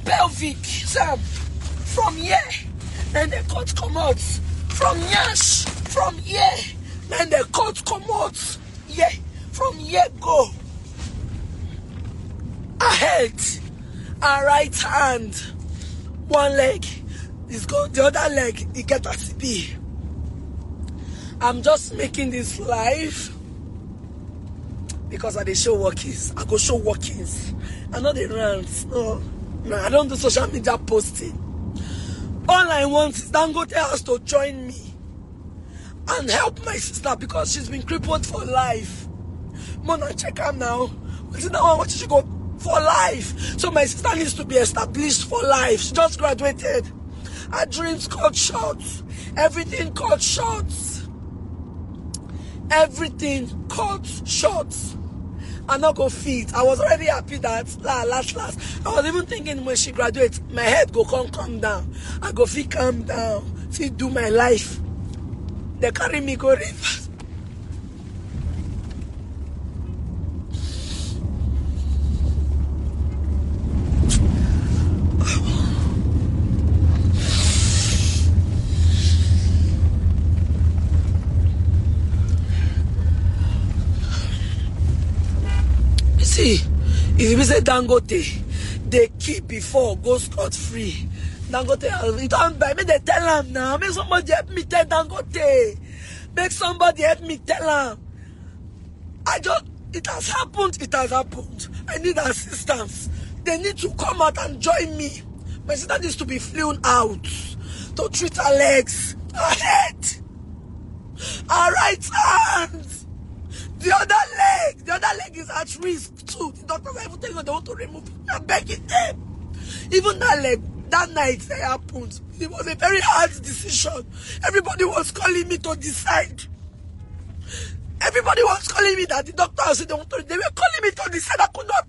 pelvic, Sam. From here, then the cut come out. From yash, from here, then the cut come out. Yeah, from here go. Ahead, and right hand. One leg is gone, the other leg, it get a CB. I'm just making this live because I dey show workings. I go show workings. I know the rants. No, I don't do social media posting. All I want is Dangote has to join me and help my sister because she's been crippled for life. Mona, check her now. What did she go for life? So my sister needs to be established for life. She just graduated. Her dreams cut short. Everything cut short. Everything cut short. I not go fit. I was already happy that last. I was even thinking when she graduates, my head go come down. I go fit calm down. Fit do my life. They carry me go rivers. See, if you say Dangote, they keep before go scot free. Dangote, you don't buy me. They tell him now. Make somebody help me tell Dangote. Make somebody help me tell him. It has happened. It has happened. I need assistance. They need to come out and join me. My sister needs to be flown out to treat her legs, her head, her right hand. The other leg is at risk too. The doctors are even telling them they want to remove it. I'm begging them. Even that leg, that night it happened. It was a very hard decision. Everybody was calling me to decide. Everybody was calling me that the doctor said they were calling me to decide. I could not